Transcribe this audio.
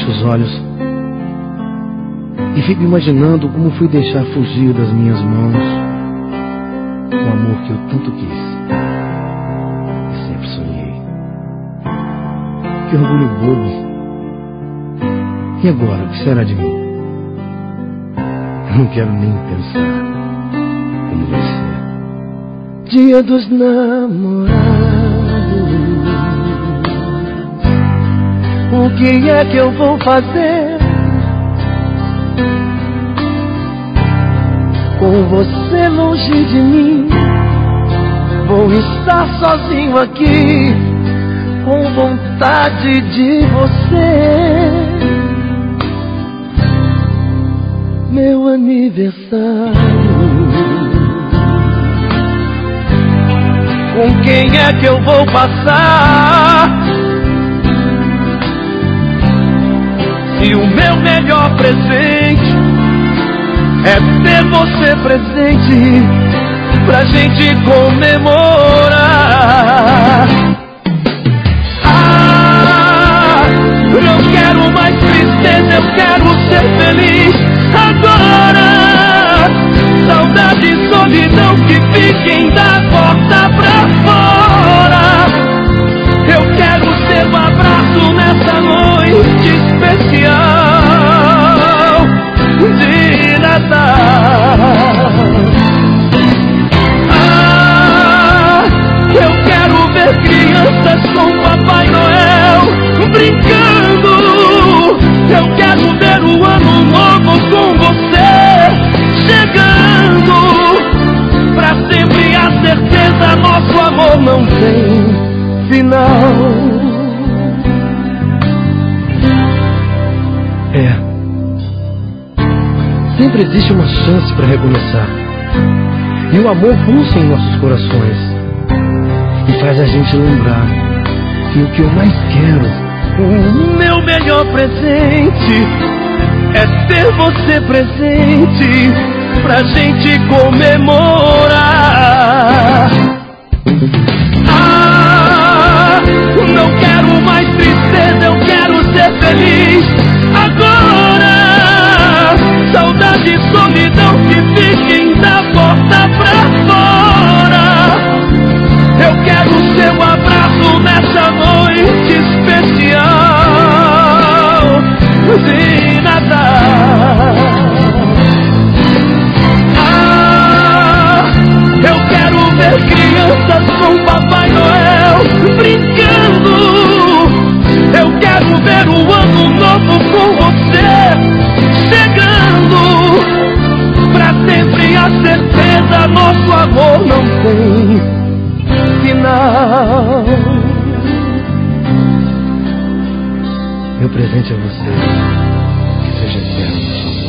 fecho os olhos e fico imaginando como fui deixar fugir das minhas mãos o amor que eu tanto quis e sempre sonhei. Que orgulho bobo. E agora, o que será de mim? Eu não quero nem pensar como vai ser. Dia dos namorados, o que é que eu vou fazer com você longe de mim? Vou estar sozinho aqui, com vontade de você. Meu aniversário, com quem é que eu vou passar? Se o meu melhor presente é ter você presente pra gente comemorar. Não quero mais tristeza, eu quero ser feliz agora. Saudade e solidão que fiquem da porta pra fora. Eu quero ser um abraço nessa noite especial de Natal. Eu quero ver crianças com Papai Noel brincando. Eu quero ver o ano novo com você chegando. Pra sempre a certeza, nosso amor não tem final. Sempre existe uma chance para recomeçar. E o amor pulsa em nossos corações e faz a gente lembrar que o que eu mais quero, o meu melhor presente, é ter você presente pra gente comemorar. Não quero mais tristeza, eu quero ser feliz agora. Saudade e solidão que fiquem da porta pra fora. Eu quero ser um abraço nessa noite especial de Natal. Eu quero ver crianças com Papai Noel brincando. Eu quero ver o ano novo com você chegando. Pra sempre a certeza, nosso amor não tem final. Meu presente a você, que seja eterno.